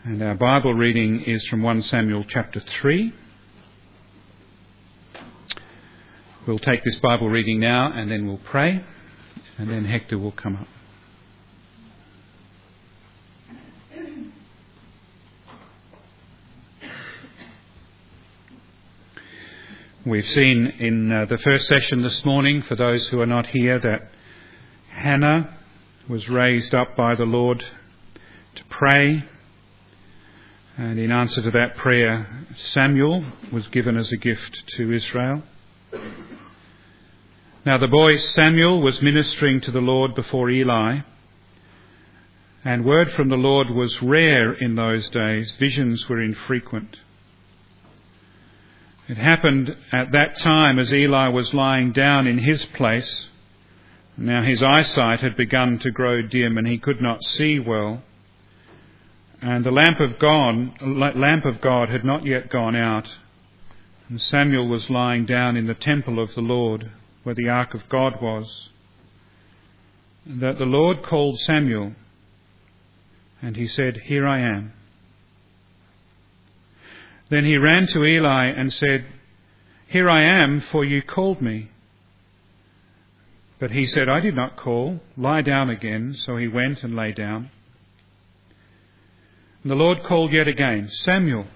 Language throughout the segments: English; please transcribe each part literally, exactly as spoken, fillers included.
And our Bible reading is from First Samuel chapter three. We'll take this Bible reading now and then we'll pray, and then Hector will come up. We've seen in uh, the first session this morning, for those who are not here, that Hannah was raised up by the Lord to pray. And in answer to that prayer, Samuel was given as a gift to Israel. Now the boy Samuel was ministering to the Lord before Eli, and word from the Lord was rare in those days. Visions were infrequent. It happened at that time as Eli was lying down in his place. Now his eyesight had begun to grow dim and he could not see well. And the lamp of God, lamp of God had not yet gone out. And Samuel was lying down in the temple of the Lord, where the ark of God was. And that the Lord called Samuel, and he said, "Here I am." Then he ran to Eli and said, "Here I am, for you called me." But he said, "I did not call. Lie down again." So he went and lay down. And the Lord called yet again, "Samuel."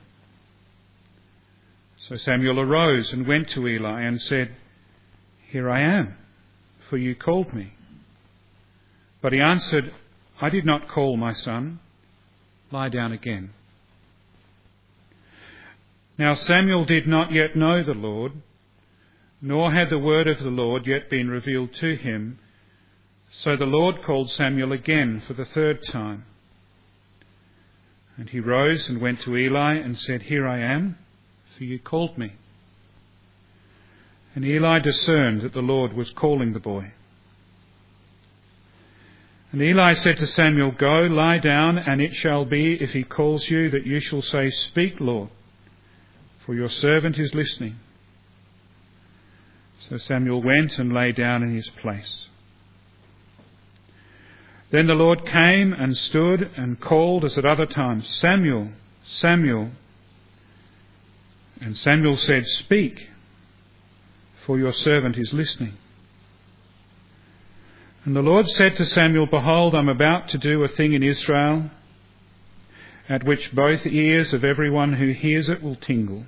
So Samuel arose and went to Eli and said, "Here I am, for you called me." But he answered, "I did not call, my son. Lie down again." Now Samuel did not yet know the Lord, nor had the word of the Lord yet been revealed to him. So the Lord called Samuel again for the third time. And he rose and went to Eli and said, "Here I am, for you called me." And Eli discerned that the Lord was calling the boy. And Eli said to Samuel, "Go, lie down, and it shall be, if he calls you, that you shall say, 'Speak, Lord, for your servant is listening.'" So Samuel went and lay down in his place. Then the Lord came and stood and called as at other times, "Samuel, Samuel." And Samuel said, "Speak, for your servant is listening." And the Lord said to Samuel, "Behold, I am about to do a thing in Israel, at which both ears of everyone who hears it will tingle.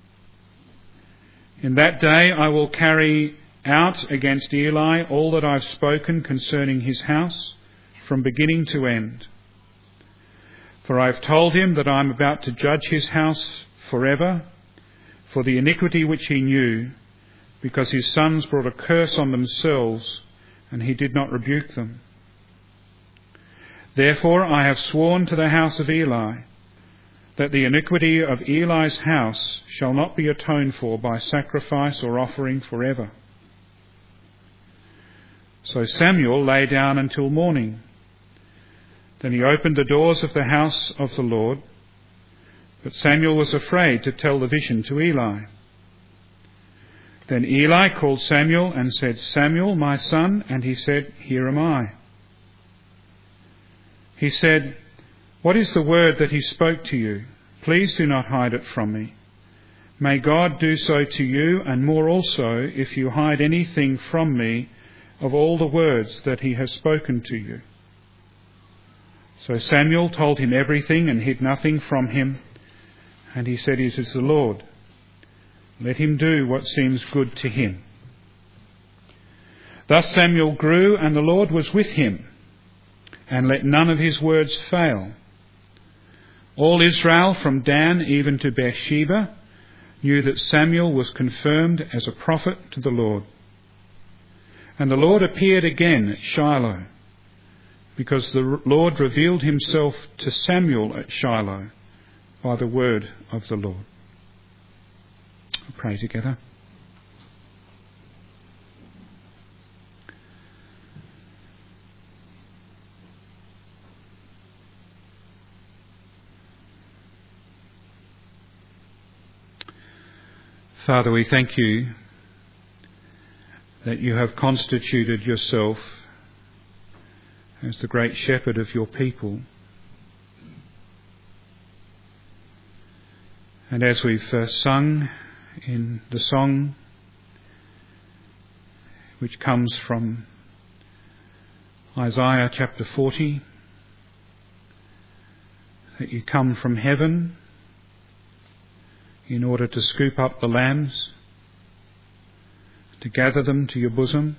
In that day I will carry out against Eli all that I have spoken concerning his house, from beginning to end. For I have told him that I am about to judge his house forever for the iniquity which he knew, because his sons brought a curse on themselves, and he did not rebuke them. Therefore I have sworn to the house of Eli that the iniquity of Eli's house shall not be atoned for by sacrifice or offering forever." So Samuel lay down until morning. Then he opened the doors of the house of the Lord, but Samuel was afraid to tell the vision to Eli. Then Eli called Samuel and said, "Samuel, my son," and he said, "Here am I." He said, "What is the word that he spoke to you? Please do not hide it from me. May God do so to you, and more also, if you hide anything from me of all the words that he has spoken to you." So Samuel told him everything and hid nothing from him. And he said, "It is the Lord. Let him do what seems good to him." Thus Samuel grew, and the Lord was with him, and let none of his words fail. All Israel, from Dan even to Beersheba, knew that Samuel was confirmed as a prophet to the Lord. And the Lord appeared again at Shiloh, because the Lord revealed himself to Samuel at Shiloh by the word of the Lord. We'll pray together. Father, we thank you that you have constituted yourself as the great shepherd of your people, And as we've uh, sung in the song which comes from Isaiah chapter forty, that you come from heaven in order to scoop up the lambs, to gather them to your bosom.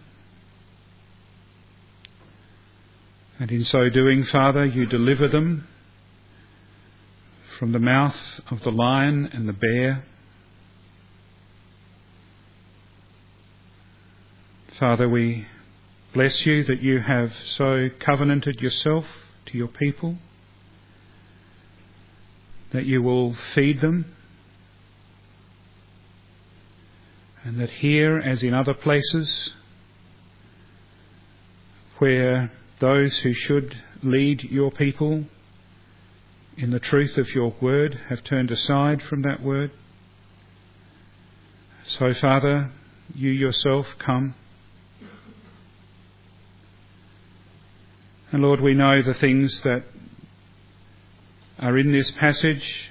And in so doing, Father, you deliver them from the mouth of the lion and the bear. Father, we bless you that you have so covenanted yourself to your people, that you will feed them, and that here, as in other places, where those who should lead your people in the truth of your word have turned aside from that word, so, Father, you yourself come. And Lord, we know the things that are in this passage,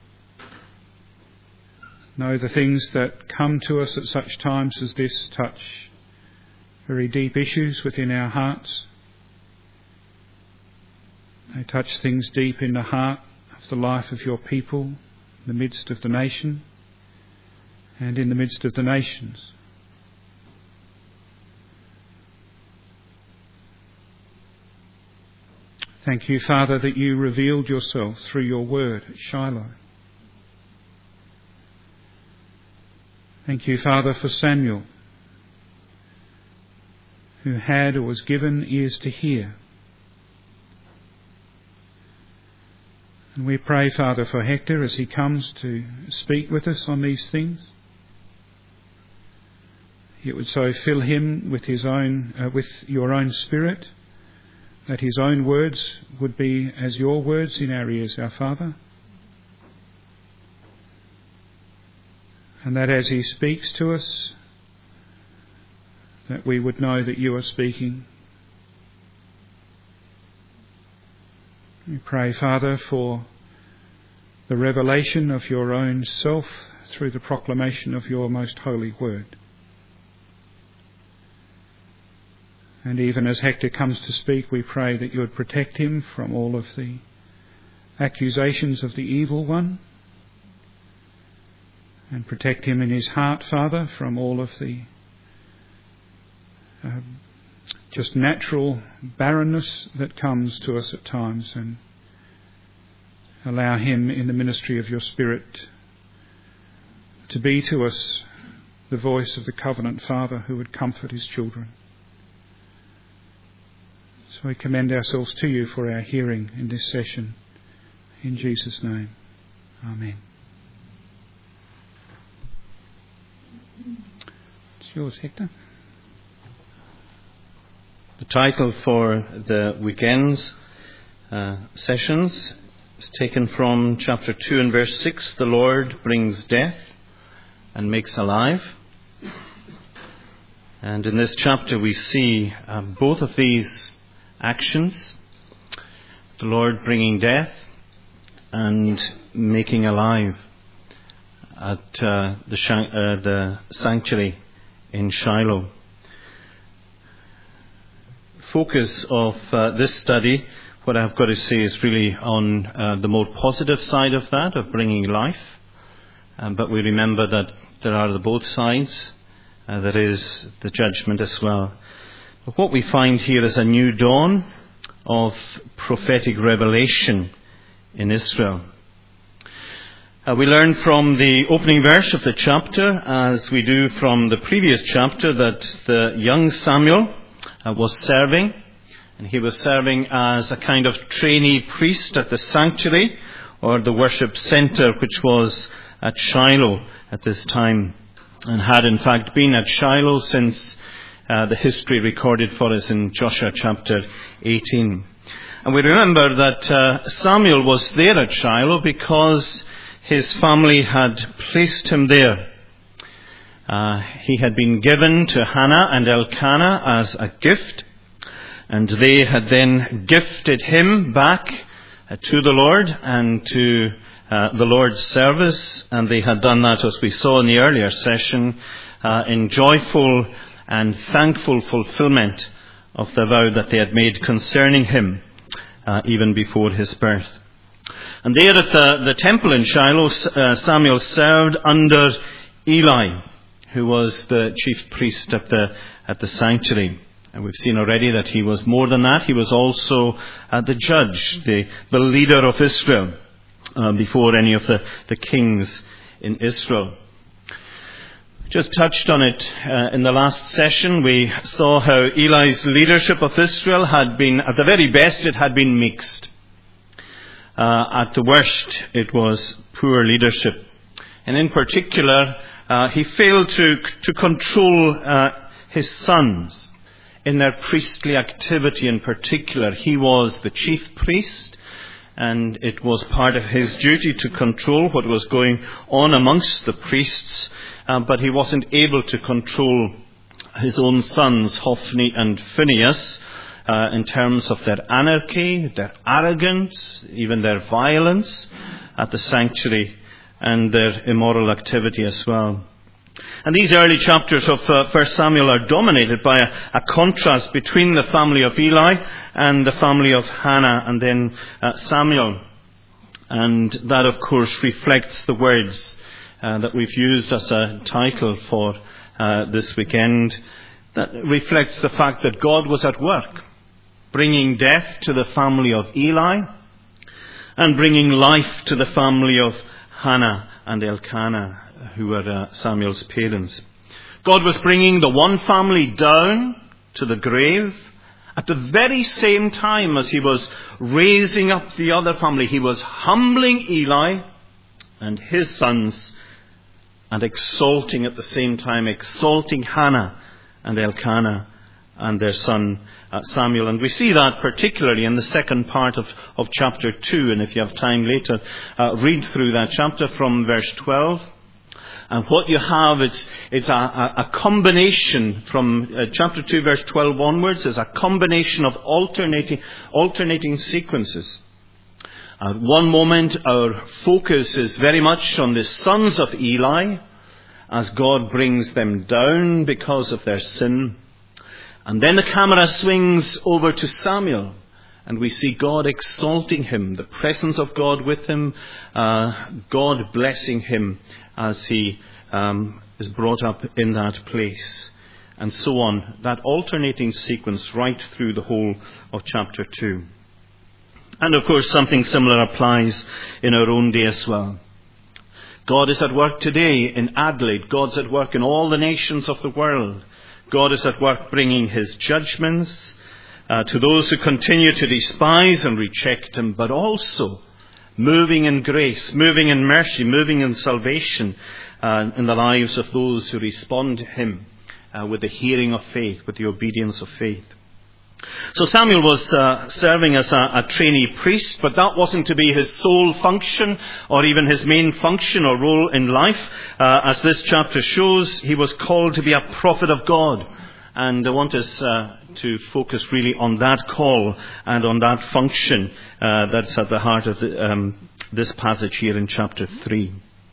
know the things that come to us at such times as this touch very deep issues within our hearts. They touch things deep in the heart of the life of your people, in the midst of the nation and in the midst of the nations. Thank you, Father, that you revealed yourself through your word at Shiloh. Thank you, Father, for Samuel, who had or was given ears to hear. And we pray, Father, for Hector as he comes to speak with us on these things. It would so fill him with his own, uh, with your own Spirit, that his own words would be as your words in our ears, our Father. And that as he speaks to us, that we would know that you are speaking. We pray, Father, for the revelation of your own self through the proclamation of your most holy word. And even as Hector comes to speak, we pray that you would protect him from all of the accusations of the evil one, and protect him in his heart, Father, from all of the um, just natural barrenness that comes to us at times, and allow him in the ministry of your Spirit to be to us the voice of the covenant Father who would comfort his children. So we commend ourselves to you for our hearing in this session. In Jesus' name, Amen. It's yours, Hector. The title for the weekend's uh, sessions is taken from chapter two and verse six. The Lord brings death and makes alive. And in this chapter we see uh, both of these actions, the Lord bringing death and making alive at uh, the, sh- uh, the sanctuary in Shiloh. Focus of uh, this study, what I've got to say, is really on uh, the more positive side of that, of bringing life. Um, but we remember that there are the both sides. Uh, there is the judgment as well. But what we find here is a new dawn of prophetic revelation in Israel. Uh, we learn from the opening verse of the chapter, as we do from the previous chapter, that the young Samuel uh, was serving, and he was serving as a kind of trainee priest at the sanctuary, or the worship centre, which was at Shiloh at this time, and had in fact been at Shiloh since uh, the history recorded for us in Joshua chapter eighteen. And we remember that uh, Samuel was there at Shiloh because his family had placed him there. Uh, he had been given to Hannah and Elkanah as a gift, and they had then gifted him back uh, to the Lord and to uh, the Lord's service. And they had done that, as we saw in the earlier session, uh, in joyful and thankful fulfillment of the vow that they had made concerning him, uh, even before his birth. And there at the, the temple in Shiloh, uh, Samuel served under Eli, who was the chief priest at the at the sanctuary. And we've seen already that he was more than that. He was also uh, the judge, the, the leader of Israel, uh, before any of the, the kings in Israel. Just touched on it uh, in the last session. We saw how Eli's leadership of Israel had been, at the very best, it had been mixed. Uh, at the worst, it was poor leadership. And in particular, uh, he failed to, to control uh, his sons in their priestly activity in particular. He was the chief priest, and it was part of his duty to control what was going on amongst the priests, uh, but he wasn't able to control his own sons, Hophni and Phinehas, uh, in terms of their anarchy, their arrogance, even their violence at the sanctuary, and their immoral activity as well. And these early chapters of uh, First Samuel are dominated by a, a contrast between the family of Eli and the family of Hannah and then uh, Samuel. And that, of course, reflects the words uh, that we've used as a title for uh, this weekend. That reflects the fact that God was at work, bringing death to the family of Eli and bringing life to the family of Hannah and Elkanah, who were uh, Samuel's parents. God was bringing the one family down to the grave at the very same time as he was raising up the other family. He was humbling Eli and his sons and exalting at the same time, exalting Hannah and Elkanah and their son uh, Samuel. And we see that particularly in the second part of, of chapter two. And if you have time later, uh, read through that chapter from verse twelve. And what you have, it's, it's a, a, a combination from uh, chapter two, verse twelve onwards, is a combination of alternating, alternating sequences. At one moment, our focus is very much on the sons of Eli, as God brings them down because of their sin. And then the camera swings over to Samuel, and we see God exalting him, the presence of God with him, uh, God blessing him as he um, is brought up in that place, and so on. That alternating sequence right through the whole of chapter two. And of course, something similar applies in our own day as well. God is at work today in Adelaide. God's at work in all the nations of the world. God is at work bringing his judgments uh, to those who continue to despise and reject him, but also moving in grace, moving in mercy, moving in salvation uh, in the lives of those who respond to him uh, with the hearing of faith, with the obedience of faith. So Samuel was uh, serving as a, a trainee priest, but that wasn't to be his sole function or even his main function or role in life. Uh, as this chapter shows, he was called to be a prophet of God. And I want us uh, to focus really on that call and on that function uh, that's at the heart of the, um, this passage here in chapter three.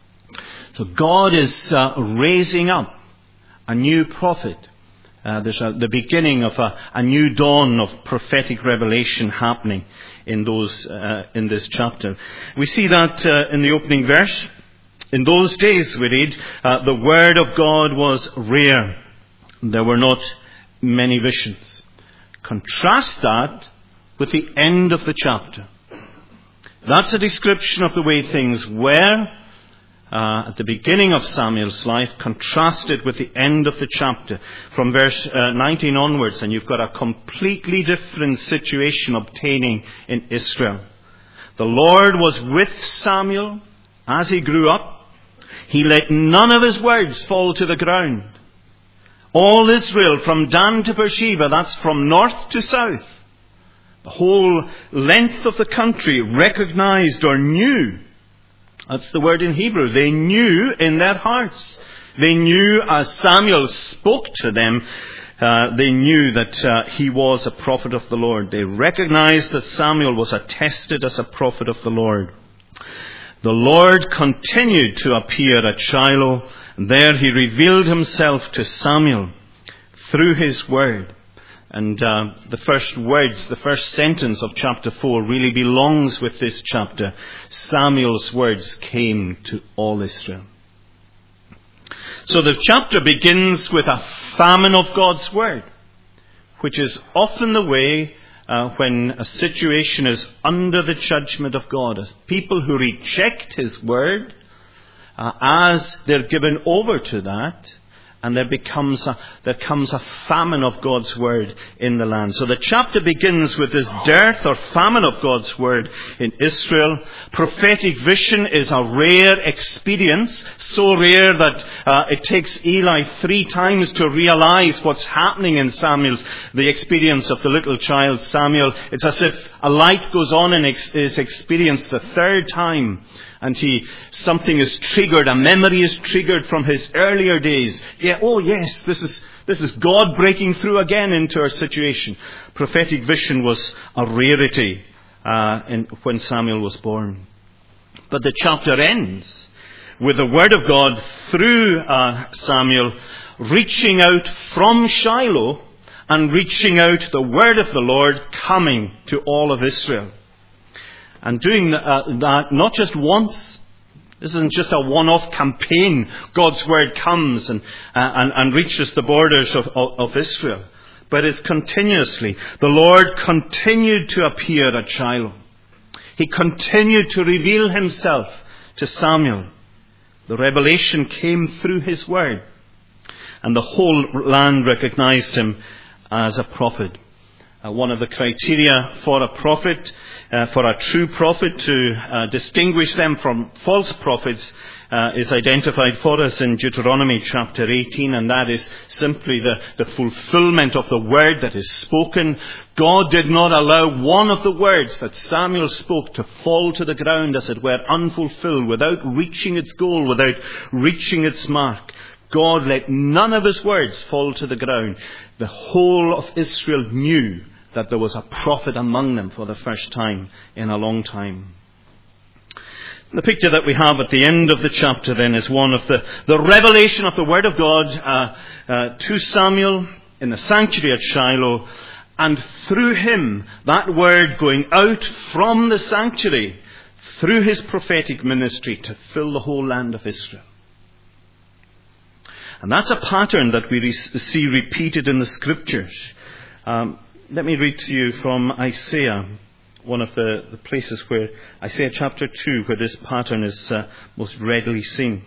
So God is uh, raising up a new prophet. Uh, there's a, the beginning of a, a new dawn of prophetic revelation happening in those uh, in this chapter. We see that uh, in the opening verse. In those days, we read, uh, the word of God was rare. There were not many visions. Contrast that with the end of the chapter. That's a description of the way things were uh, at the beginning of Samuel's life, contrasted with the end of the chapter. From verse uh, nineteen onwards, and you've got a completely different situation obtaining in Israel. The Lord was with Samuel as he grew up. He let none of his words fall to the ground. All Israel, from Dan to Beersheba, that's from north to south, the whole length of the country recognized or knew. That's the word in Hebrew. They knew in their hearts. They knew as Samuel spoke to them Uh, they knew that uh, he was a prophet of the Lord. They recognized that Samuel was attested as a prophet of the Lord. The Lord continued to appear at Shiloh, and there he revealed himself to Samuel through his word. And uh, the first words, the first sentence of chapter four really belongs with this chapter. Samuel's words came to all Israel. So the chapter begins with a famine of God's word, which is often the way uh, when a situation is under the judgment of God, as people who reject his word, uh, as they're given over to that, and there becomes a, there comes a famine of God's word in the land. So the chapter begins with this dearth or famine of God's word in Israel. Prophetic vision is a rare experience, so rare that uh, it takes Eli three times to realize what's happening in Samuel's, the experience of the little child Samuel. It's as if a light goes on in ex- his experience the third time. And he, something is triggered, a memory is triggered from his earlier days. Yeah, oh yes, this is, this is God breaking through again into our situation. Prophetic vision was a rarity, uh, in, when Samuel was born. But the chapter ends with the word of God through, uh, Samuel reaching out from Shiloh and reaching out the word of the Lord coming to all of Israel. And doing uh, that not just once. This isn't just a one-off campaign. God's word comes and, uh, and, and reaches the borders of, of, of Israel. But it's continuously. The Lord continued to appear at Shiloh. He continued to reveal himself to Samuel. The revelation came through his word. And the whole land recognized him as a prophet. Uh, one of the criteria for a prophet, uh, for a true prophet, to uh, distinguish them from false prophets, uh, is identified for us in Deuteronomy chapter eighteen, and that is simply the, the fulfillment of the word that is spoken. God did not allow one of the words that Samuel spoke to fall to the ground, as it were, unfulfilled, without reaching its goal, without reaching its mark. God let none of his words fall to the ground. The whole of Israel knew that there was a prophet among them for the first time in a long time. The picture that we have at the end of the chapter then is one of the, the revelation of the Word of God uh, uh, to Samuel in the sanctuary at Shiloh, and through him that Word going out from the sanctuary through his prophetic ministry to fill the whole land of Israel. And that's a pattern that we re- see repeated in the Scriptures. Um, let me read to you from Isaiah, one of the, the places where, Isaiah chapter two, where this pattern is uh, most readily seen.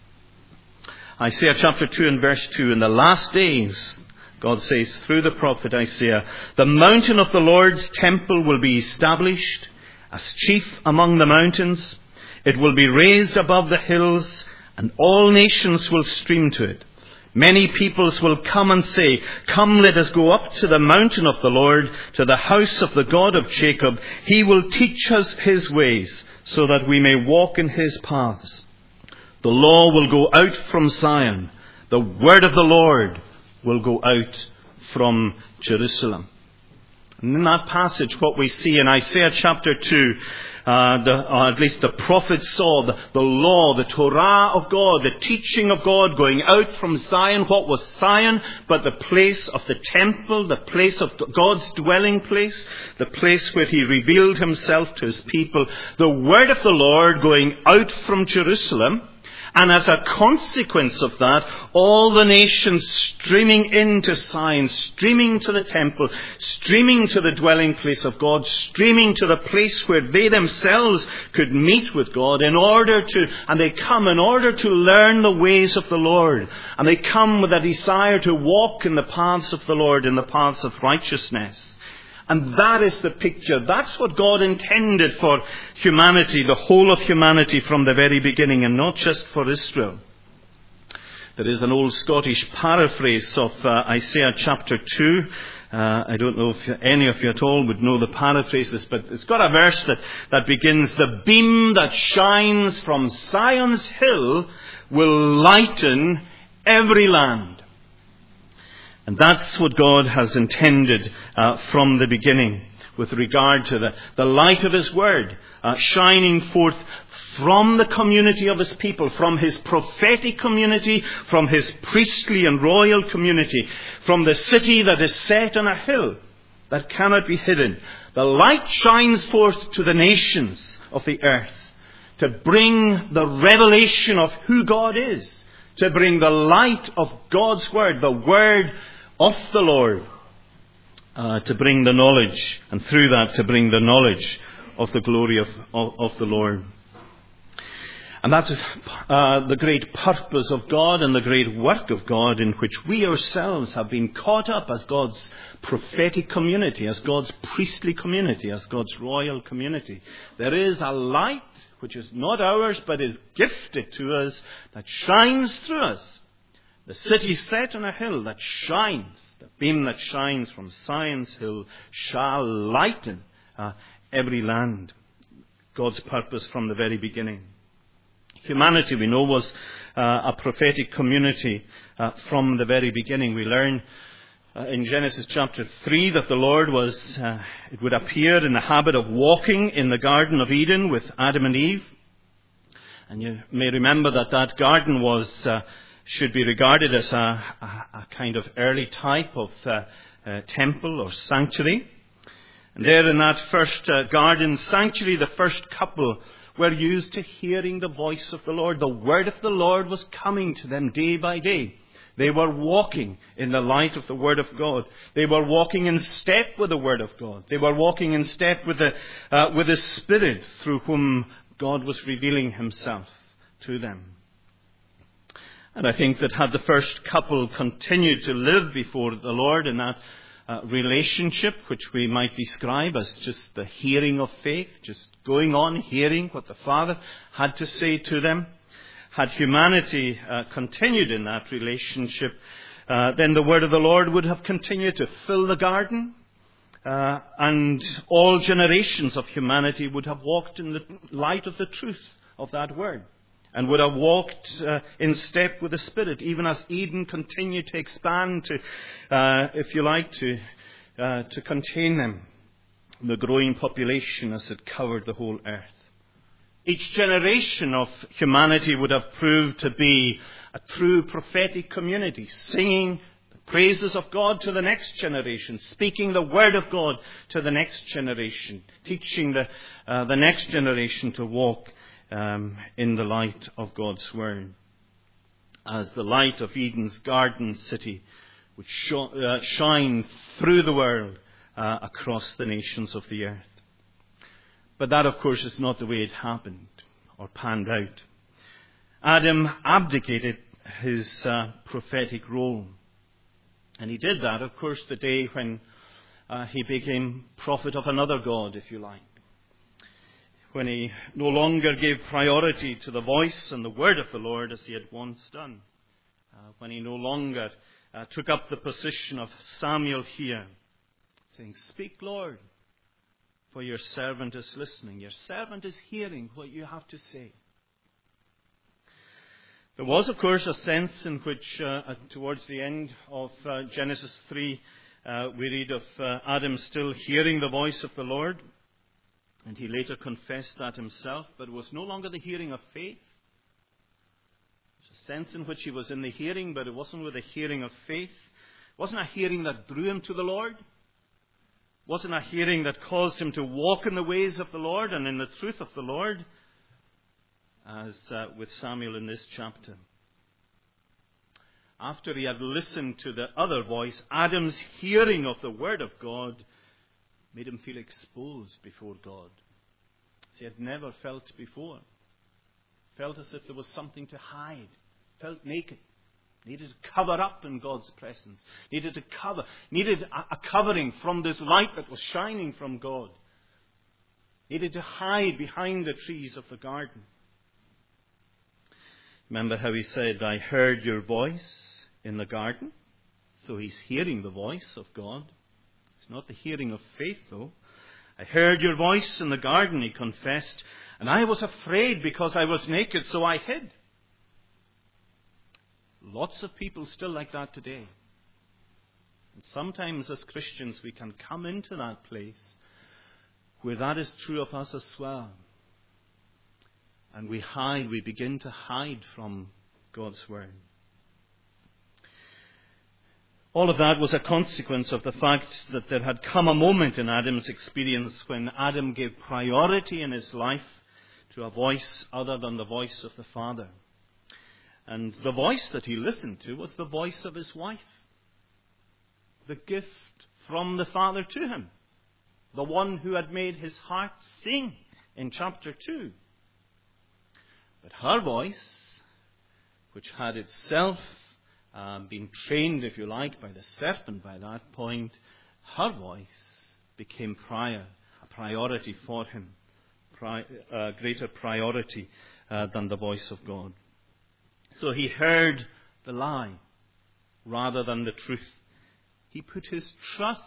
Isaiah chapter two and verse two, in the last days, God says through the prophet Isaiah, the mountain of the Lord's temple will be established as chief among the mountains. It will be raised above the hills, and all nations will stream to it. Many peoples will come and say, come, let us go up to the mountain of the Lord, to the house of the God of Jacob. He will teach us his ways, so that we may walk in his paths. The law will go out from Zion. The word of the Lord will go out from Jerusalem. And in that passage, what we see in Isaiah chapter two, uh, the, or at least the prophet saw the, the law, the Torah of God, the teaching of God going out from Zion. What was Zion but the place of the temple, the place of God's dwelling place, the place where he revealed himself to his people. The word of the Lord going out from Jerusalem. And as a consequence of that, all the nations streaming into Zion, streaming to the temple, streaming to the dwelling place of God, streaming to the place where they themselves could meet with God in order to, and they come in order to learn the ways of the Lord. And they come with a desire to walk in the paths of the Lord, in the paths of righteousness. And that is the picture. That's what God intended for humanity, the whole of humanity from the very beginning, and not just for Israel. There is an old Scottish paraphrase of uh, Isaiah chapter two. Uh, I don't know if any of you at all would know the paraphrases, but it's got a verse that, that begins, the beam that shines from Zion's hill will lighten every land. And that's what God has intended uh, from the beginning with regard to the, the light of His Word uh, shining forth from the community of His people, from His prophetic community, from His priestly and royal community, from the city that is set on a hill that cannot be hidden. The light shines forth to the nations of the earth to bring the revelation of who God is, to bring the light of God's Word, the Word of the Lord, uh, to bring the knowledge, and through that to bring the knowledge of the glory of, of, of the Lord. And that's uh, the great purpose of God and the great work of God, in which we ourselves have been caught up as God's prophetic community, as God's priestly community, as God's royal community. There is a light which is not ours but is gifted to us, that shines through us. The city set on a hill that shines, the beam that shines from Zion's hill shall lighten uh, every land. God's purpose from the very beginning. Humanity, we know, was uh, a prophetic community uh, from the very beginning. We learn uh, in Genesis chapter three that the Lord was, uh, it would appear, in the habit of walking in the Garden of Eden with Adam and Eve. And you may remember that that garden was uh, should be regarded as a, a, a kind of early type of uh, uh, temple or sanctuary. And there in that first uh, garden sanctuary, the first couple were used to hearing the voice of the Lord. The word of the Lord was coming to them day by day. They were walking in the light of the Word of God. They were walking in step with the Word of God. They were walking in step with the, uh, with the Spirit through whom God was revealing Himself to them. And I think that had the first couple continued to live before the Lord in that uh, relationship, which we might describe as just the hearing of faith, just going on hearing what the Father had to say to them, had humanity uh, continued in that relationship, uh, then the word of the Lord would have continued to fill the garden, uh, and all generations of humanity would have walked in the light of the truth of that word, and would have walked uh, in step with the Spirit, even as Eden continued to expand to, uh, if you like, to uh, to contain them, the growing population as it covered the whole earth. Each generation of humanity would have proved to be a true prophetic community, singing the praises of God to the next generation, speaking the word of God to the next generation, teaching the uh, the next generation to walk um, in the light of God's word, as the light of Eden's garden city would sh- uh, shine through the world uh, across the nations of the earth. But that, of course, is not the way it happened or panned out. Adam abdicated his uh, prophetic role. And he did that, of course, the day when uh, he became prophet of another God, if you like. When he no longer gave priority to the voice and the word of the Lord as he had once done. Uh, when he no longer uh, took up the position of Samuel here, saying, "Speak, Lord, for your servant is listening. Your servant is hearing what you have to say." There was, of course, a sense in which, uh, towards the end of uh, Genesis three, uh, we read of uh, Adam still hearing the voice of the Lord. And he later confessed that himself, but it was no longer the hearing of faith. There's a sense in which he was in the hearing, but it wasn't with the hearing of faith. It wasn't a hearing that drew him to the Lord. Wasn't a hearing that caused him to walk in the ways of the Lord and in the truth of the Lord, as uh, with Samuel in this chapter. After he had listened to the other voice, Adam's hearing of the word of God made him feel exposed before God, as he had never felt before. Felt as if there was something to hide. Felt naked. Needed to cover up in God's presence. Needed to cover. Needed a, a covering from this light that was shining from God. Needed to hide behind the trees of the garden. Remember how he said, "I heard your voice in the garden." So he's hearing the voice of God. It's not the hearing of faith, though. "I heard your voice in the garden," he confessed, "and I was afraid because I was naked, so I hid." Lots of people still like that today. And sometimes as Christians we can come into that place where that is true of us as well. And we hide, we begin to hide from God's Word. All of that was a consequence of the fact that there had come a moment in Adam's experience when Adam gave priority in his life to a voice other than the voice of the Father. And the voice that he listened to was the voice of his wife. The gift from the Father to him. The one who had made his heart sing in chapter two. But her voice, which had itself uh, been trained, if you like, by the serpent by that point, her voice became prior, a priority for him, pri- a greater priority uh, than the voice of God. So he heard the lie rather than the truth. He put his trust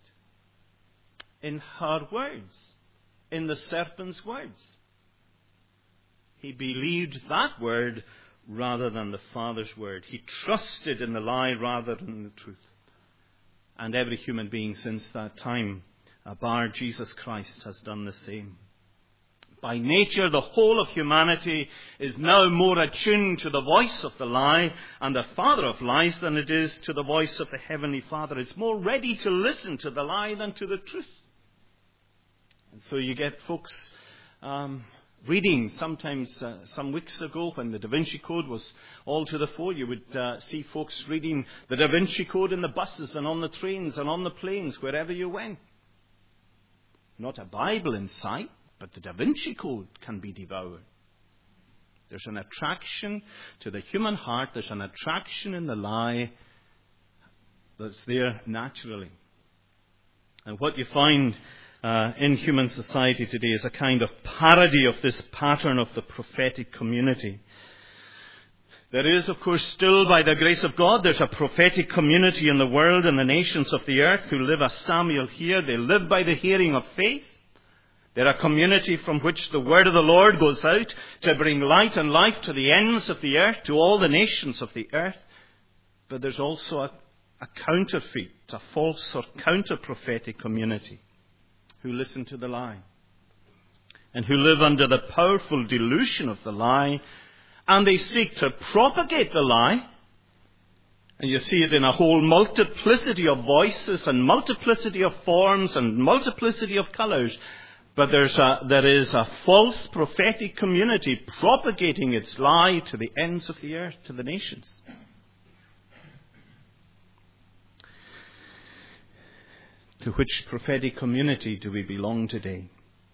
in her words, in the serpent's words. He believed that word rather than the Father's word. He trusted in the lie rather than the truth. And every human being since that time, bar Jesus Christ, has done the same. By nature, the whole of humanity is now more attuned to the voice of the lie and the father of lies than it is to the voice of the Heavenly Father. It's more ready to listen to the lie than to the truth. And so you get folks um, reading, sometimes uh, some weeks ago when the Da Vinci Code was all to the fore, you would uh, see folks reading the Da Vinci Code in the buses and on the trains and on the planes, wherever you went. Not a Bible in sight, but the Da Vinci Code can be devoured. There's an attraction to the human heart. There's an attraction in the lie that's there naturally. And what you find uh, in human society today is a kind of parody of this pattern of the prophetic community. There is, of course, still by the grace of God, there's a prophetic community in the world and the nations of the earth who live as Samuel here. They live by the hearing of faith. They're a community from which the word of the Lord goes out to bring light and life to the ends of the earth, to all the nations of the earth. But there's also a, a counterfeit, a false or counter-prophetic community who listen to the lie and who live under the powerful delusion of the lie, and they seek to propagate the lie. And you see it in a whole multiplicity of voices and multiplicity of forms and multiplicity of colours. But there's a, there is a false prophetic community propagating its lie to the ends of the earth, to the nations. To which prophetic community do we belong today?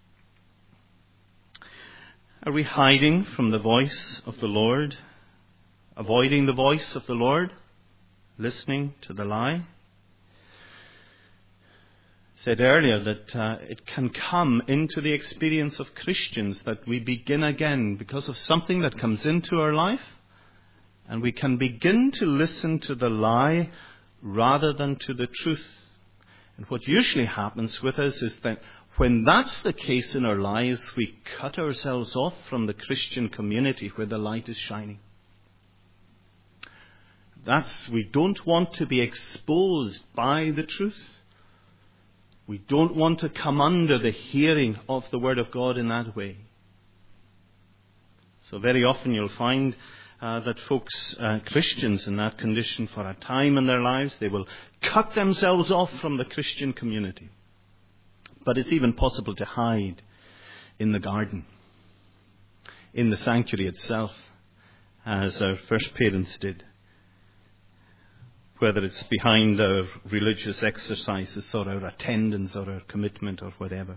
Are we hiding from the voice of the Lord? Avoiding the voice of the Lord? Listening to the lie? Said earlier that uh, it can come into the experience of Christians that we begin again because of something that comes into our life, and we can begin to listen to the lie rather than to the truth. And what usually happens with us is that when that's the case in our lives, we cut ourselves off from the Christian community where the light is shining. That's, we don't want to be exposed by the truth. We don't want to come under the hearing of the Word of God in that way. So very often you'll find uh, that folks, uh, Christians in that condition for a time in their lives, they will cut themselves off from the Christian community. But it's even possible to hide in the garden, in the sanctuary itself, as our first parents did. Whether it's behind our religious exercises or our attendance or our commitment or whatever.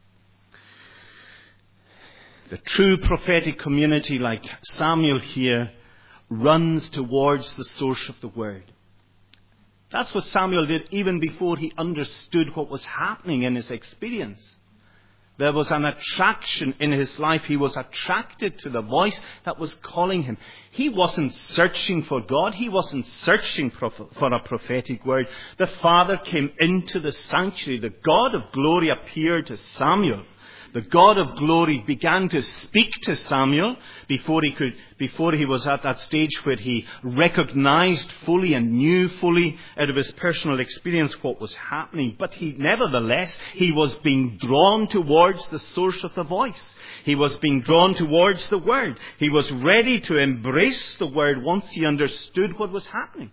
The true prophetic community, like Samuel here, runs towards the source of the word. That's what Samuel did even before he understood what was happening in his experience. There was an attraction in his life. He was attracted to the voice that was calling him. He wasn't searching for God. He wasn't searching for, for a prophetic word. The Father came into the sanctuary. The God of glory appeared to Samuel. the God of glory began to speak to Samuel before he could, before he was at that stage where he recognized fully and knew fully out of his personal experience what was happening. But he, nevertheless, he was being drawn towards the source of the voice. He was being drawn towards the Word. He was ready to embrace the Word once he understood what was happening.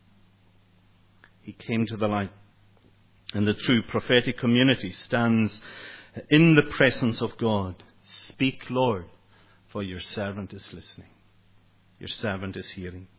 He came to the light. And the true prophetic community stands in the presence of God. Speak, Lord, for your servant is listening. Your servant is hearing.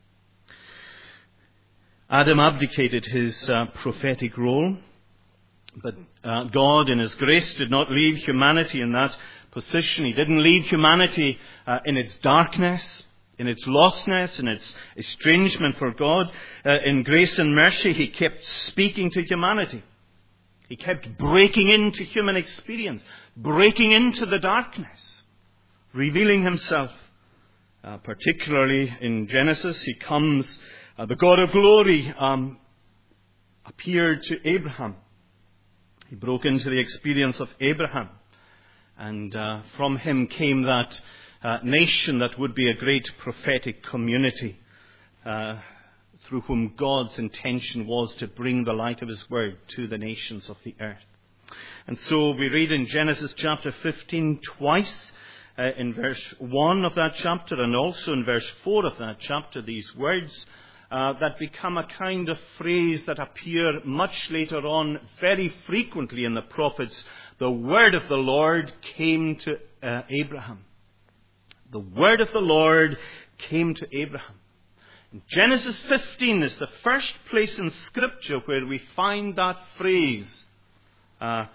Adam abdicated his uh, prophetic role, but uh, God in his grace did not leave humanity in that position. He didn't leave humanity uh, in its darkness, in its lostness, in its estrangement for God. Uh, in grace and mercy, he kept speaking to humanity. He kept breaking into human experience, breaking into the darkness, revealing himself. Uh, particularly in Genesis, he comes, uh, the God of glory um, appeared to Abraham. He broke into the experience of Abraham. And uh, from him came that uh, nation that would be a great prophetic community, uh, through whom God's intention was to bring the light of his word to the nations of the earth. And so we read in Genesis chapter fifteen twice, uh, in verse one of that chapter and also in verse four of that chapter, these words uh, that become a kind of phrase that appear much later on very frequently in the prophets. The word of the Lord came to uh, Abraham. The word of the Lord came to Abraham. Genesis fifteen is the first place in Scripture where we find that phrase, uh,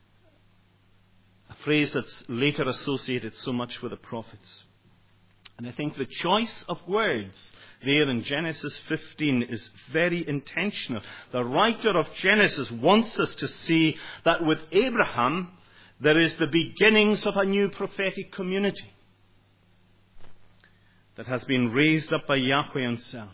a phrase that's later associated so much with the prophets. And I think the choice of words there in Genesis fifteen is very intentional. The writer of Genesis wants us to see that with Abraham there is the beginnings of a new prophetic community that has been raised up by Yahweh himself.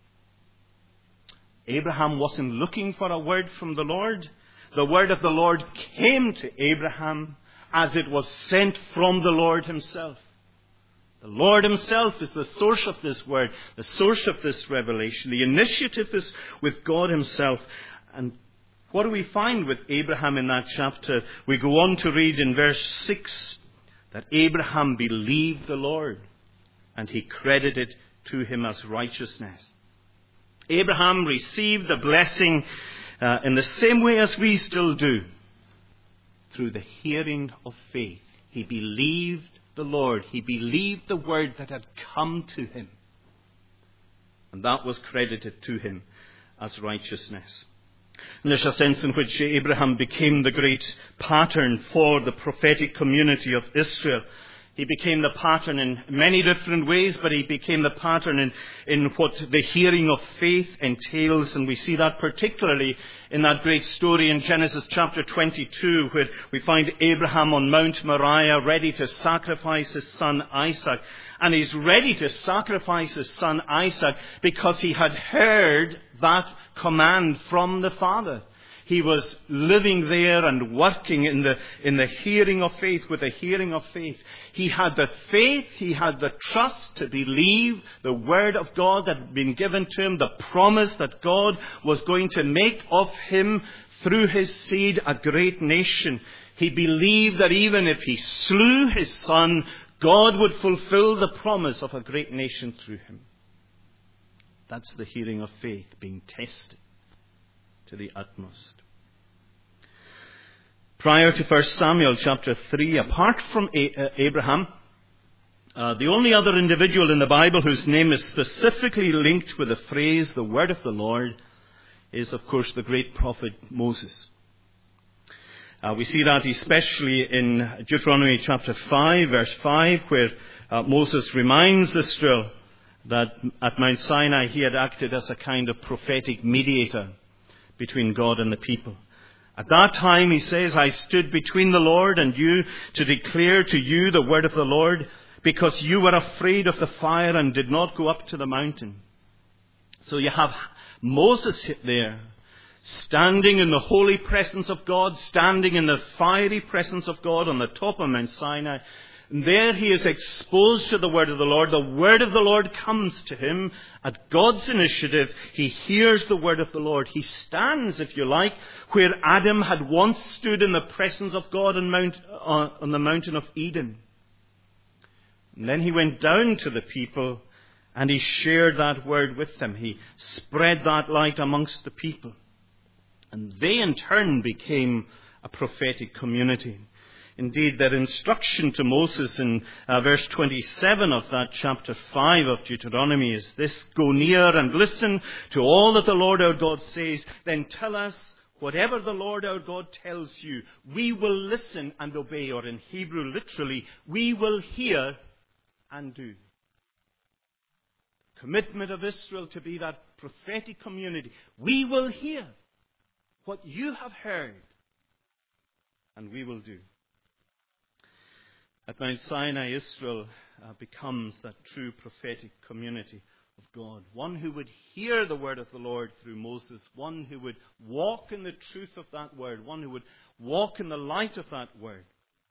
Abraham wasn't looking for a word from the Lord. The word of the Lord came to Abraham as it was sent from the Lord himself. The Lord himself is the source of this word, the source of this revelation. The initiative is with God himself. And what do we find with Abraham in that chapter? We go on to read in verse six that Abraham believed the Lord, and he credited to him as righteousness. Abraham received the blessing uh, in the same way as we still do, through the hearing of faith. He believed the Lord. He believed the word that had come to him. And that was credited to him as righteousness. And there's a sense in which Abraham became the great pattern for the prophetic community of Israel. He became the pattern in many different ways, but he became the pattern in, in what the hearing of faith entails. And we see that particularly in that great story in Genesis chapter twenty-two, where we find Abraham on Mount Moriah ready to sacrifice his son Isaac. And he's ready to sacrifice his son Isaac because he had heard that command from the Father. He was living there and working in the, in the hearing of faith, with the hearing of faith. He had the faith, he had the trust to believe the word of God that had been given to him, the promise that God was going to make of him through his seed a great nation. He believed that even if he slew his son, God would fulfill the promise of a great nation through him. That's the hearing of faith being tested to the utmost. Prior to First Samuel chapter three, apart from Abraham, uh, the only other individual in the Bible whose name is specifically linked with the phrase, the word of the Lord, is of course the great prophet Moses. Uh, we see that especially in Deuteronomy chapter five, verse five, where uh, Moses reminds Israel that at Mount Sinai he had acted as a kind of prophetic mediator between God and the people. At that time, he says, I stood between the Lord and you to declare to you the word of the Lord, because you were afraid of the fire and did not go up to the mountain. So you have Moses there standing in the holy presence of God, standing in the fiery presence of God on the top of Mount Sinai. And there he is exposed to the word of the Lord. The word of the Lord comes to him at God's initiative. He hears the word of the Lord. He stands, if you like, where Adam had once stood in the presence of God on, Mount, uh, on the mountain of Eden. And then he went down to the people and he shared that word with them. He spread that light amongst the people. And they in turn became a prophetic community. Indeed, their instruction to Moses in uh, verse twenty-seven of that chapter five of Deuteronomy is this: go near and listen to all that the Lord our God says. Then tell us whatever the Lord our God tells you. We will listen and obey. Or in Hebrew, literally, we will hear and do. Commitment of Israel to be that prophetic community. We will hear what you have heard, and we will do. At Mount Sinai, Israel uh, becomes that true prophetic community of God. One who would hear the word of the Lord through Moses. One who would walk in the truth of that word. One who would walk in the light of that word.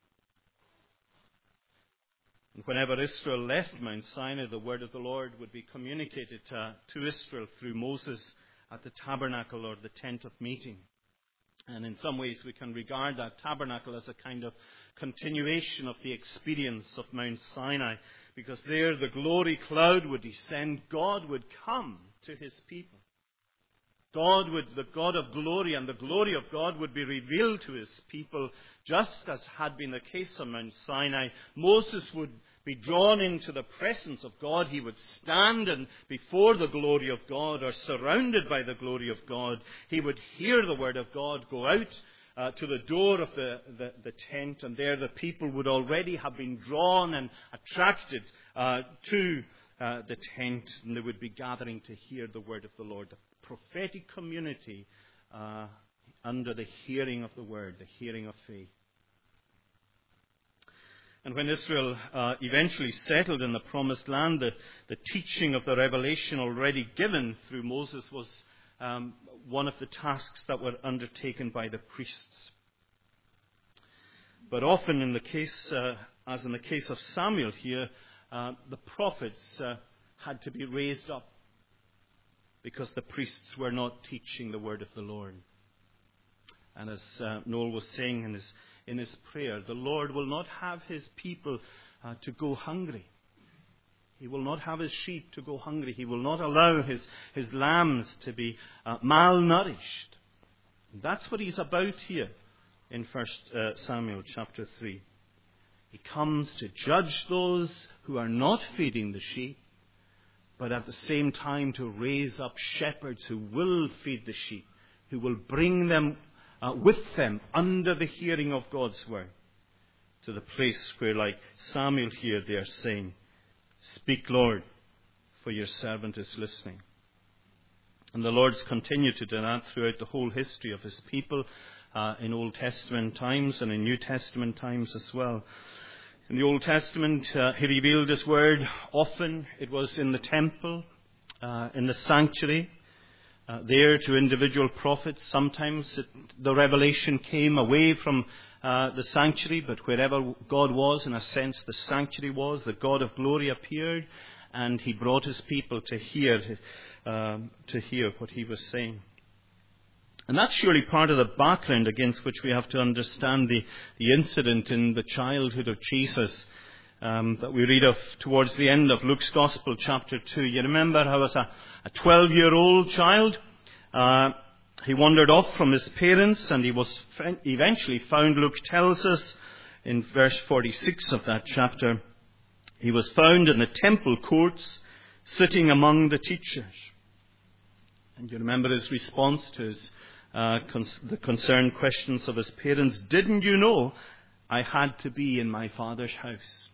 And whenever Israel left Mount Sinai, the word of the Lord would be communicated uh, to Israel through Moses at the tabernacle or the tent of meeting. And in some ways we can regard that tabernacle as a kind of continuation of the experience of Mount Sinai, because there the glory cloud would descend. God would come to his people. God would, the God of glory, and the glory of God would be revealed to his people, just as had been the case on Mount Sinai. Moses would be drawn into the presence of God. He would stand and before the glory of God, or surrounded by the glory of God. He would hear the word of God, go out uh, to the door of the, the, the tent, and there the people would already have been drawn and attracted uh, to uh, the tent, and they would be gathering to hear the word of the Lord. The prophetic community uh, under the hearing of the word, the hearing of faith. And when Israel uh, eventually settled in the promised land, the, the teaching of the revelation already given through Moses was um, one of the tasks that were undertaken by the priests. But often in the case, uh, as in the case of Samuel here, uh, the prophets uh, had to be raised up, because the priests were not teaching the word of the Lord. And as uh, Noel was saying in his, in his prayer, the Lord will not have his people uh, to go hungry. He will not have his sheep to go hungry. He will not allow his, his lambs to be uh, malnourished. That's what he's about here in First uh, Samuel chapter three. He comes to judge those who are not feeding the sheep, but at the same time to raise up shepherds who will feed the sheep, who will bring them uh, with them under the hearing of God's word, to the place where, like Samuel here, they are saying, "Speak, Lord, for your servant is listening." And the Lord's continued to do that throughout the whole history of his people, uh, in Old Testament times and in New Testament times as well. In the Old Testament, uh, he revealed his word often. It was in the temple, uh, in the sanctuary, uh, there to individual prophets. Sometimes it, the revelation came away from uh, the sanctuary, but wherever God was, in a sense, the sanctuary was. The God of glory appeared, and he brought his people to hear, uh, to hear what he was saying. And that's surely part of the background against which we have to understand the, the incident in the childhood of Jesus um, that we read of towards the end of Luke's Gospel, chapter two. You remember how as a, a twelve-year-old child, uh, he wandered off from his parents, and he was eventually found, Luke tells us in verse forty-six of that chapter, he was found in the temple courts, sitting among the teachers. And you remember his response to his Uh, cons- the concerned questions of his parents. "Didn't you know I had to be in my Father's house?"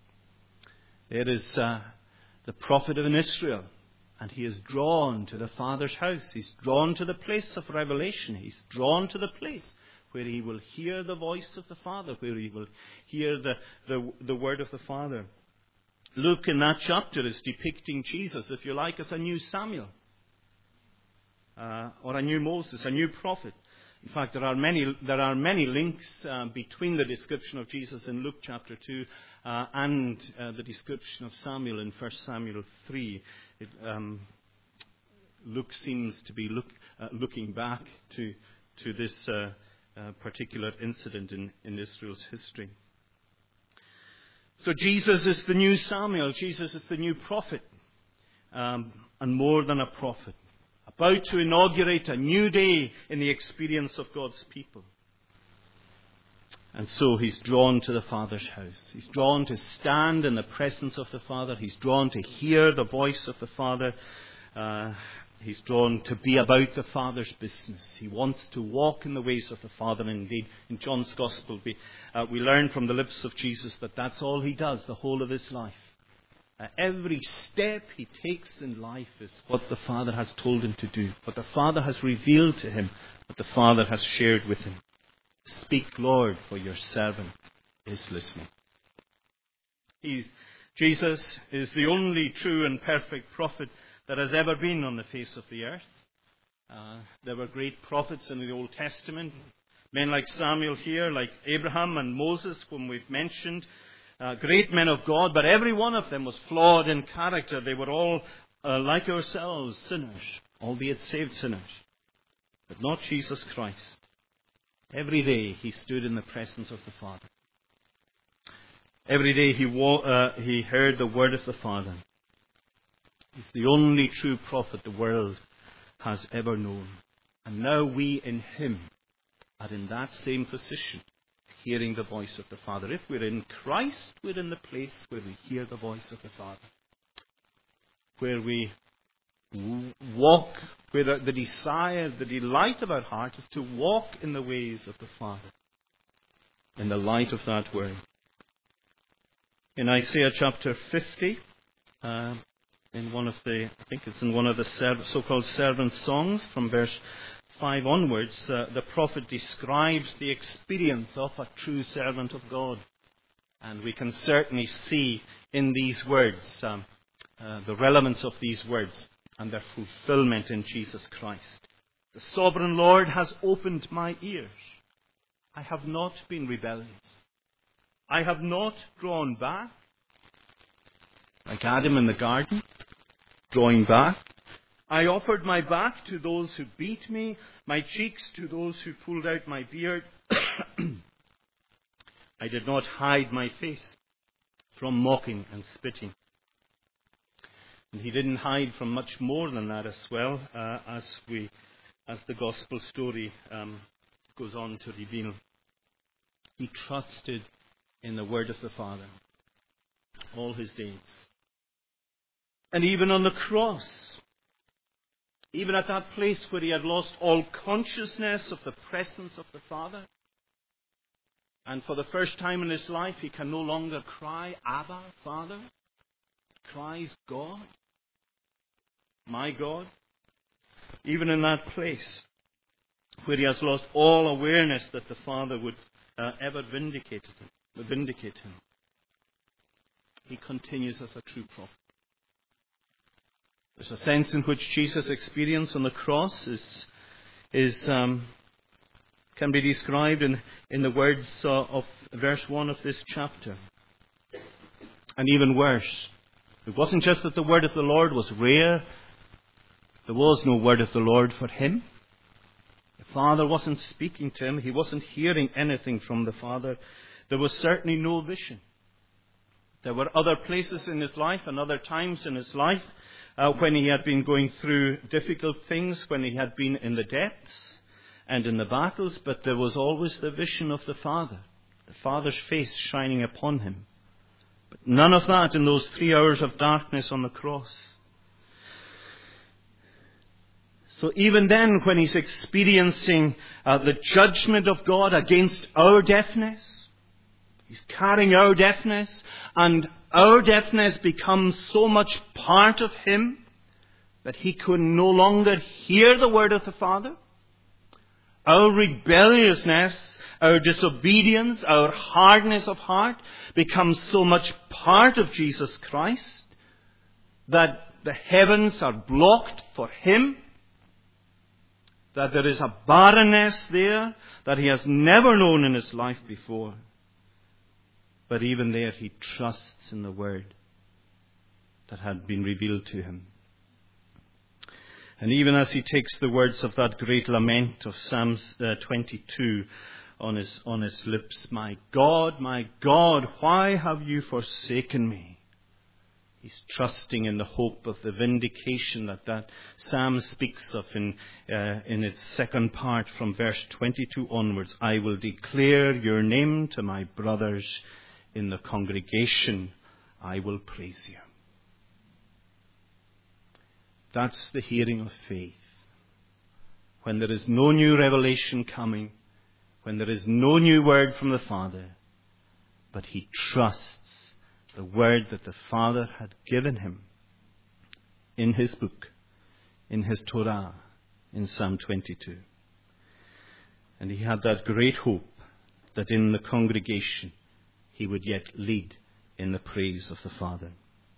There is uh, the prophet of Israel, and he is drawn to the Father's house. He's drawn to the place of revelation. He's drawn to the place where he will hear the voice of the Father, where he will hear the, the, the word of the Father. Luke in that chapter is depicting Jesus, if you like, as a new Samuel. uh, or a new Moses, a new prophet. In fact, there are many there are many links uh, between the description of Jesus in Luke chapter two uh, and uh, the description of Samuel in First Samuel three. It, um, Luke seems to be look, uh, looking back to to this uh, uh, particular incident in, in Israel's history. So Jesus is the new Samuel. Jesus is the new prophet, um, and more than a prophet, about to inaugurate a new day in the experience of God's people. And so he's drawn to the Father's house. He's drawn to stand in the presence of the Father. He's drawn to hear the voice of the Father. Uh, he's drawn to be about the Father's business. He wants to walk in the ways of the Father. And indeed, in John's Gospel, we, uh, we learn from the lips of Jesus that that's all he does the whole of his life. Uh, every step he takes in life is what the Father has told him to do, what the Father has revealed to him, what the Father has shared with him. Speak, Lord, for your servant is listening. He's, Jesus is the only true and perfect prophet that has ever been on the face of the earth. Uh, there were great prophets in the Old Testament, men like Samuel here, like Abraham and Moses, whom we've mentioned. Uh, great men of God, but every one of them was flawed in character. They were all, uh, like ourselves, sinners, albeit saved sinners. But not Jesus Christ. Every day he stood in the presence of the Father. Every day he, wa- uh, he heard the word of the Father. He's the only true prophet the world has ever known. And now we in him are in that same position, hearing the voice of the Father. If we're in Christ, we're in the place where we hear the voice of the Father. Where we walk, where the, the desire, the delight of our heart is to walk in the ways of the Father, in the light of that word. In Isaiah chapter fifty, uh, in one of the, I think it's in one of the serv- so-called servant songs, from verse five onwards, uh, the prophet describes the experience of a true servant of God. And we can certainly see in these words um, uh, the relevance of these words and their fulfillment in Jesus Christ. The sovereign Lord has opened my ears. I have not been rebellious. I have not drawn back, like Adam in the garden, drawing back. I offered my back to those who beat me, my cheeks to those who pulled out my beard. I did not hide my face from mocking and spitting. And he didn't hide from much more than that as well, uh, as we, as the gospel story um, goes on to reveal. He trusted in the word of the Father all his days. And even on the cross, even at that place where he had lost all consciousness of the presence of the Father, and for the first time in his life he can no longer cry, Abba, Father. He cries, God, my God. Even in that place where he has lost all awareness that the Father would uh, ever vindicate him, would vindicate him, he continues as a true prophet. There's a sense in which Jesus' experience on the cross is, is um, can be described in, in the words uh, of verse one of this chapter. And even worse, it wasn't just that the word of the Lord was rare. There was no word of the Lord for him. The Father wasn't speaking to him. He wasn't hearing anything from the Father. There was certainly no vision. There were other places in his life and other times in his life uh, when he had been going through difficult things, when he had been in the depths and in the battles, but there was always the vision of the Father, the Father's face shining upon him. But none of that in those three hours of darkness on the cross. So even then, when he's experiencing uh, the judgment of God against our deafness, he's carrying our deafness, and our deafness becomes so much part of him that he can no longer hear the word of the Father. Our rebelliousness, our disobedience, our hardness of heart becomes so much part of Jesus Christ that the heavens are blocked for him. that there is a barrenness there that he has never known in his life before. But even there he trusts in the word that had been revealed to him. And even as he takes the words of that great lament of Psalm uh, twenty-two on his, on his lips, "My God, my God, why have you forsaken me?" He's trusting in the hope of the vindication that that psalm speaks of in, uh, in its second part from verse twenty-two onwards. "I will declare your name to my brothers. In the congregation I will praise you." That's the hearing of faith. When there is no new revelation coming, when there is no new word from the Father, but he trusts the word that the Father had given him in his book, in his Torah, in Psalm twenty-two. And he had that great hope that in the congregation he would yet lead in the praise of the Father.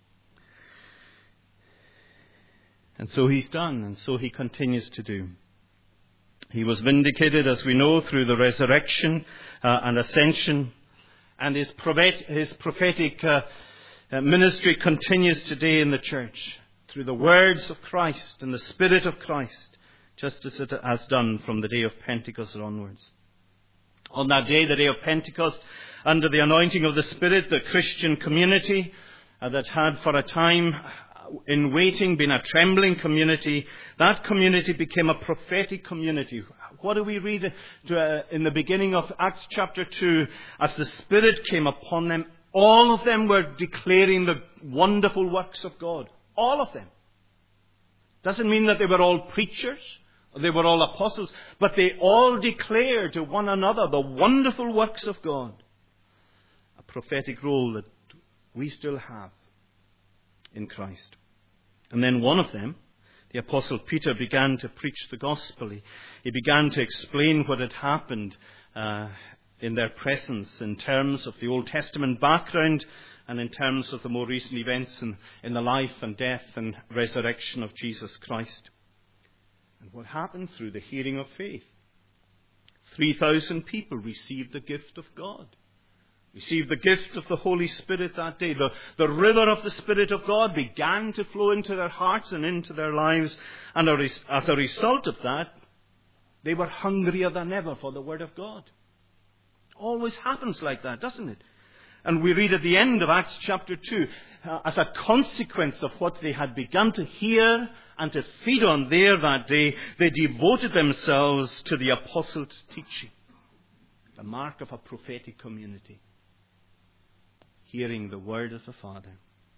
And so he's done, and so he continues to do. He was vindicated, as we know, through the resurrection uh, and ascension. And his, prophet, his prophetic uh, uh, ministry continues today in the church through the words of Christ and the Spirit of Christ, just as it has done from the day of Pentecost onwards. On that day, the day of Pentecost, under the anointing of the Spirit, the Christian community uh, that had for a time in waiting been a trembling community, that community became a prophetic community. What do we read to, uh, in the beginning of Acts chapter two? As the Spirit came upon them, all of them were declaring the wonderful works of God. All of them. Doesn't mean that they were all preachers, or they were all apostles, but they all declared to one another the wonderful works of God. A prophetic role that we still have in Christ. And then one of them, the Apostle Peter, began to preach the gospel. He, he began to explain what had happened uh, in their presence in terms of the Old Testament background and in terms of the more recent events in, in the life and death and resurrection of Jesus Christ. And what happened through the hearing of faith? three thousand people received the gift of God. Received the gift of the Holy Spirit that day. The, the river of the Spirit of God began to flow into their hearts and into their lives. And as a result of that, they were hungrier than ever for the Word of God. Always happens like that, doesn't it? And we read at the end of Acts chapter two, uh, as a consequence of what they had begun to hear and to feed on there that day, they devoted themselves to the apostles' teaching. The mark of a prophetic community. Hearing the word of the Father.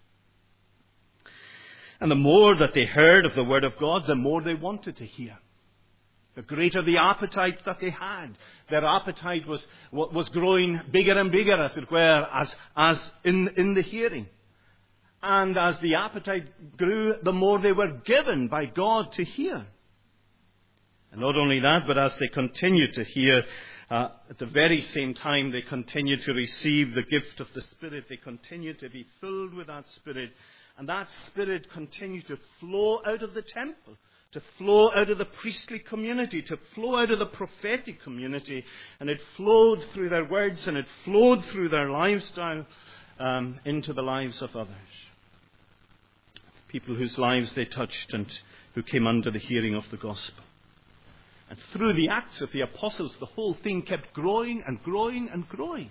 And the more that they heard of the word of God, the more they wanted to hear. The greater the appetite that they had. Their appetite was was growing bigger and bigger, as it were, as, as in, in the hearing. And as the appetite grew, the more they were given by God to hear. And not only that, but as they continued to hear, Uh, at the very same time, they continue to receive the gift of the Spirit. They continue to be filled with that Spirit. And that Spirit continued to flow out of the temple, to flow out of the priestly community, to flow out of the prophetic community. And it flowed through their words and it flowed through their lifestyle um, into the lives of others. People whose lives they touched and who came under the hearing of the gospel. And through the acts of the apostles, the whole thing kept growing and growing and growing.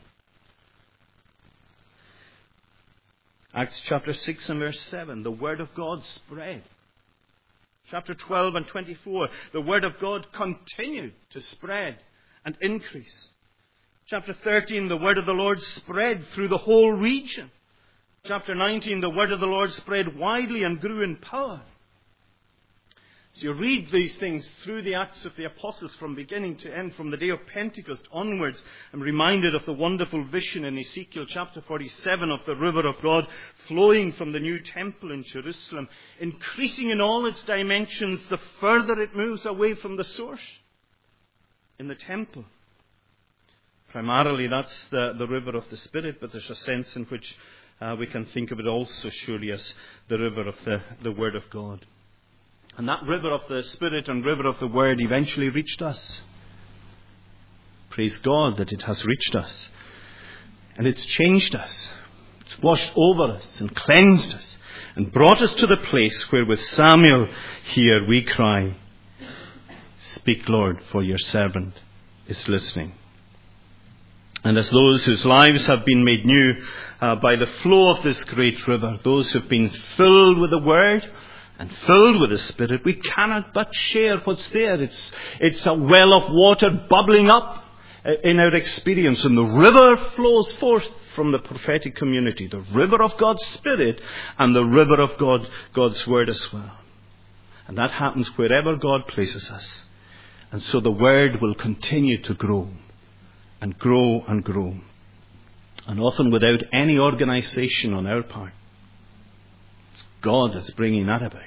Acts chapter six and verse seven, the word of God spread. Chapter twelve and twenty-four, the word of God continued to spread and increase. Chapter thirteen, the word of the Lord spread through the whole region. Chapter nineteen, the word of the Lord spread widely and grew in power. So you read these things through the Acts of the Apostles from beginning to end, from the day of Pentecost onwards. I'm reminded of the wonderful vision in Ezekiel chapter forty-seven of the river of God flowing from the new temple in Jerusalem, increasing in all its dimensions the further it moves away from the source in the temple. Primarily that's the, the river of the Spirit, but there's a sense in which uh, we can think of it also surely as the river of the, the Word of God. And that river of the Spirit and river of the Word eventually reached us. Praise God that it has reached us. And it's changed us. It's washed over us and cleansed us and brought us to the place where with Samuel here we cry, "Speak, Lord, for your servant is listening." And as those whose lives have been made new uh, by the flow of this great river, those who have been filled with the Word and filled with the Spirit, we cannot but share what's there. It's, it's a well of water bubbling up in our experience, and the river flows forth from the prophetic community, the river of God's Spirit and the river of God, God's Word as well. And that happens wherever God places us. And so the Word will continue to grow and grow and grow, and often without any organization on our part. It's God that's bringing that about.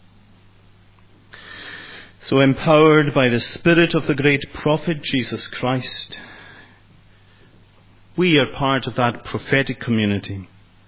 So empowered by the Spirit of the great prophet Jesus Christ, we are part of that prophetic community.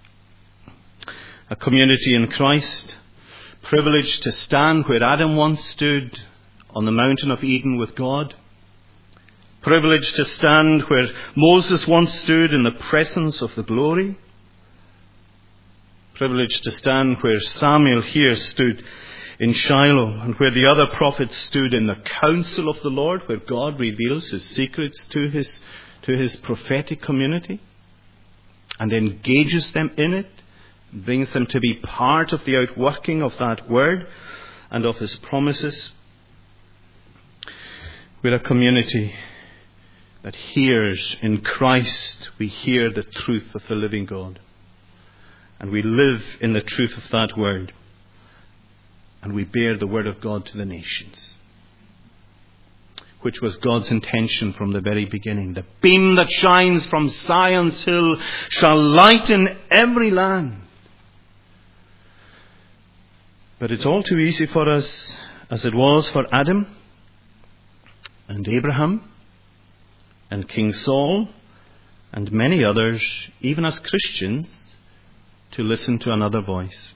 A community in Christ, privileged to stand where Adam once stood on the mountain of Eden with God. Privileged to stand where Moses once stood in the presence of the glory. Privileged to stand where Samuel here stood in Shiloh, and where the other prophets stood in the council of the Lord, where God reveals his secrets to his, to his prophetic community and engages them in it, brings them to be part of the outworking of that word and of his promises. We're a community that hears in Christ, we hear the truth of the living God. And we live in the truth of that word. And we bear the word of God to the nations, which was God's intention from the very beginning. The beam that shines from Zion's hill shall lighten every land. But it's all too easy for us, as it was for Adam and Abraham and King Saul and many others, even as Christians, to listen to another voice.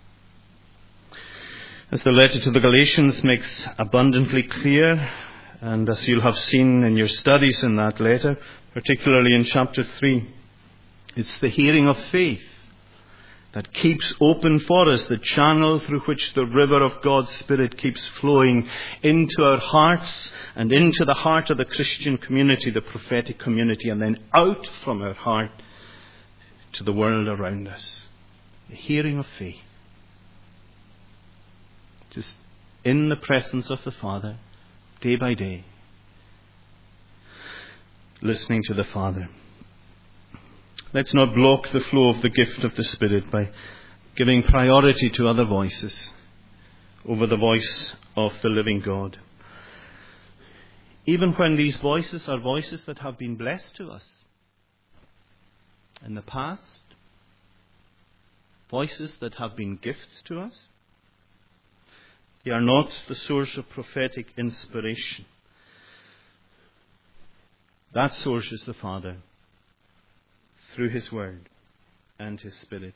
As the letter to the Galatians makes abundantly clear, and as you'll have seen in your studies in that letter, particularly in chapter three, it's the hearing of faith that keeps open for us the channel through which the river of God's Spirit keeps flowing into our hearts and into the heart of the Christian community, the prophetic community, and then out from our heart to the world around us. The hearing of faith. Just in the presence of the Father, day by day, listening to the Father. Let's not block the flow of the gift of the Spirit by giving priority to other voices over the voice of the living God. Even when these voices are voices that have been blessed to us in the past, voices that have been gifts to us, they are not the source of prophetic inspiration. That source is the Father, through his word and his Spirit.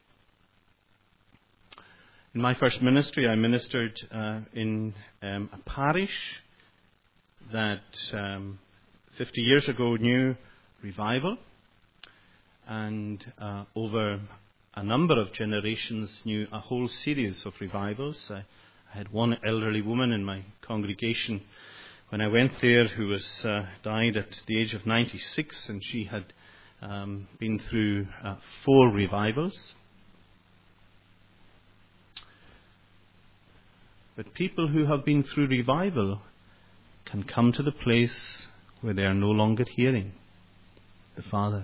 In my first ministry, I ministered uh, in um, a parish that um, fifty years ago knew revival, and uh, over a number of generations knew a whole series of revivals. I, I had one elderly woman in my congregation when I went there who was uh, died at the age of ninety-six, and she had um, been through uh, four revivals. But people who have been through revival can come to the place where they are no longer hearing the Father.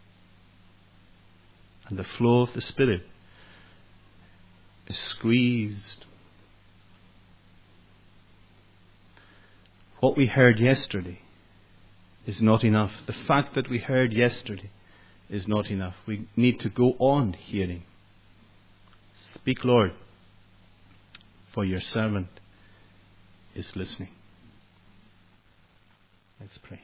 And the flow of the Spirit is squeezed. What we heard yesterday is not enough. The fact that we heard yesterday is not enough. We need to go on hearing. Speak, Lord, for your servant is listening. Let's pray.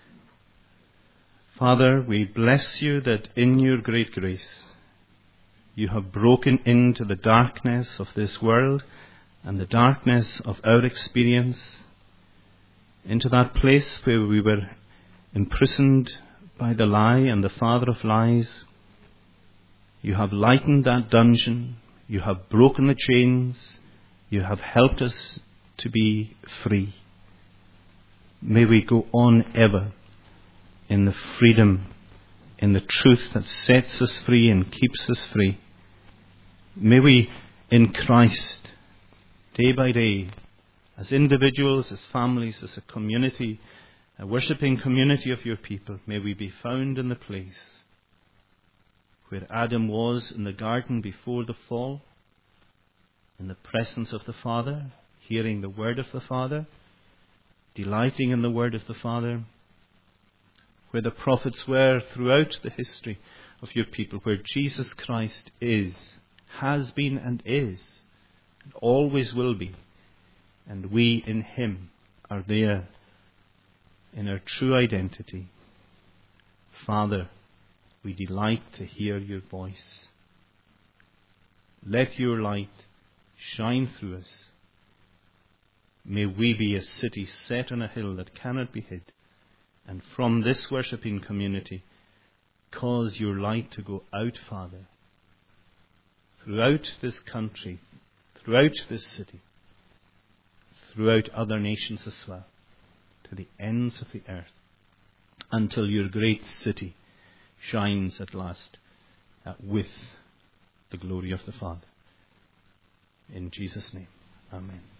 Father, we bless you that in your great grace You have broken into the darkness of this world and the darkness of our experience, into that place where we were imprisoned by the lie and the father of lies. You have lightened that dungeon. You have broken the chains. You have helped us to be free. May we go on ever in the freedom, in the truth that sets us free and keeps us free. May we, in Christ, day by day, as individuals, as families, as a community, a worshipping community of your people, may we be found in the place where Adam was in the garden before the fall, in the presence of the Father, hearing the word of the Father, delighting in the word of the Father, where the prophets were throughout the history of your people, where Jesus Christ is, has been and is, and always will be, and we in Him are there in our true identity. Father, we delight to hear your voice. Let your light shine through us. May we be a city set on a hill that cannot be hid, and from this worshipping community, cause your light to go out, Father, throughout this country, throughout this city, throughout other nations as well, to the ends of the earth, until your great city shines at last uh, with the glory of the Father. In Jesus' name, amen.